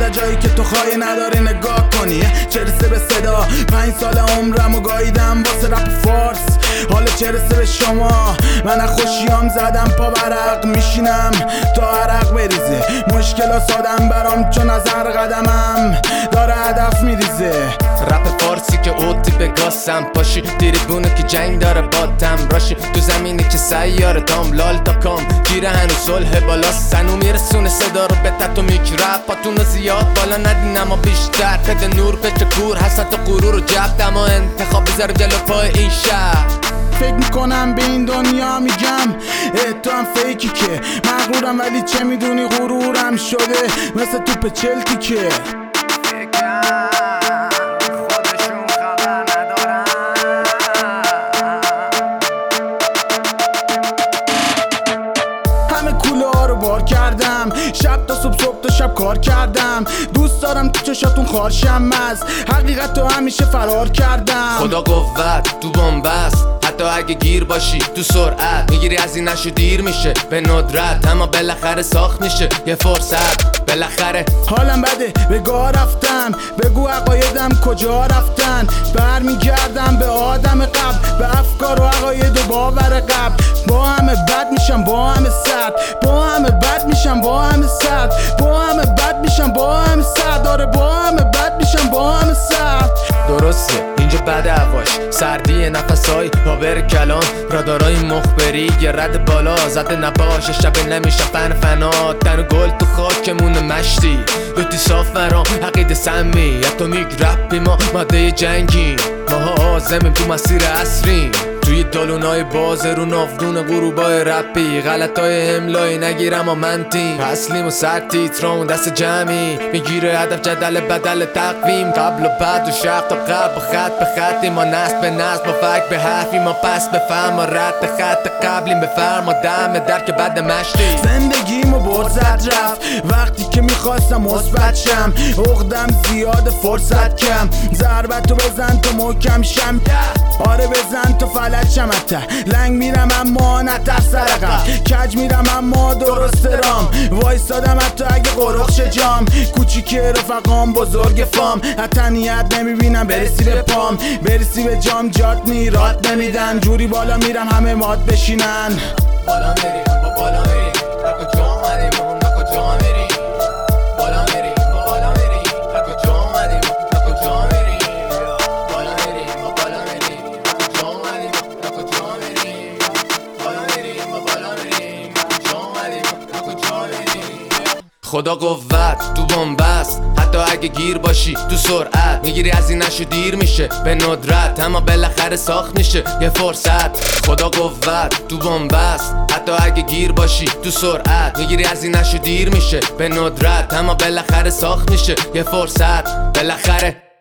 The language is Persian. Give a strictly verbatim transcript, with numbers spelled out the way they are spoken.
در جایی که تو خواهی نداری نگاه کنی. چرسه به صدا پنج سال عمرمو گاییدم واسه رپ فارس، حالا چرسه به شما. من از خوشیام زدم پا برق میشینم تا عرق بریزه. مشکلا سادم برام چون از هر قدمم داره هدف میریزه. رپ فارسی که اوتی بگاسم پاشی دیریبونه که جنگ داره باتم راشی تو زمینی که سیاره تام لال تا کام گیره هنو صلح بالا سنو میرسونه صدا رو به تتو میک رپاتونو زیاد بالا ندین اما بیشتر بده نور پچه کور حسد و غرور و جبت اما انتخاب بذاره جلو پای این شهر. فکر میکنم به این دنیا میگم اه تو هم فیکی که مغرورم ولی چه میدونی غرورم شده مثل توپ چلتی که بار کردم شب تا صبح صبح تا شب کار کردم. دوست دارم تو چشاتون خارشم از حقیقت تو همیشه فرار کردم. خدا قوت تو بنبست حتی اگه گیر باشی تو سرعت میگیری از این نشو دیر میشه به ندرت اما بالاخره ساخت میشه یه فرصت بالاخره. حالم بده به گاه رفتم بگو عقایدم کجا رفتن. برمیگردم به آدم قبل به افکار و عقاید و باور قبل. با همه بد میشم با همه سرد با همه بد میشم با همه سرد با همه بد میشم با همه سرد داره با همه بد میشم با همه سرد. درسته اینجا بد هواش سردی نفسای پاور کلان رادارای مخبری یه رد بالا زده نباشه شب نمیشه فن فنا تن گل تو خاکمون مشتی دوتی صاف مرام عقید سمی اتمیک رپی ما ماده جنگی ماها آزمیم تو مسیر عصریم توی دالونای باز رو نافدون غروبای رپی غلطای املایی نگیرم و من تیم اصلیم و سر تیترام دست جمعی میگیره هدف جدل بدل تقویم قبل و بعد و شرق تا قبل خط به خطی ما نسل به نسل با فک به حرفی ما پس بفهم و رد خط قبلیم بفرم و دم در که بد مشتی. زندگیمو برزد رفت وقتی که میخواستم مثبت شم عقدم زیاد فرصت کم ضربتو بزن تو محکم شم آره بزن تو فلج شم لنگ میرم اما نتر سرقم کج میرم اما درست رام وایستادم حتی اگه قرخش جام کوچیکه رفقام بزرگ فام حتنیت نمیبینم برسی به پام برسی به جام جات نیرات نمیدن جوری بالا میرم همه مات بشینن. بالا میریم با بالا میریم نکو جا اومدیم نکو جا میریم بالا میریم با بالا میریم نکو جا اومدیم نکو جا میریم بالا میریم با بالا میریم نکو جا اومدیم نکو جا میریم بالا میریم با بالا میریم نکو جا اومدیم نکو جا میریم. خدا قوت تو بنبست حتی اگه گیر باشی تو سرعت میگیری از این نشو دیر میشه به ندرت اما بالاخره ساخت میشه یه فرصت. خدا قوت تو بنبست حتی اگه گیر باشی تو سرعت میگیری از این نشو دیر میشه به ندرت اما بالاخره ساخت میشه یه فرصت بالاخره.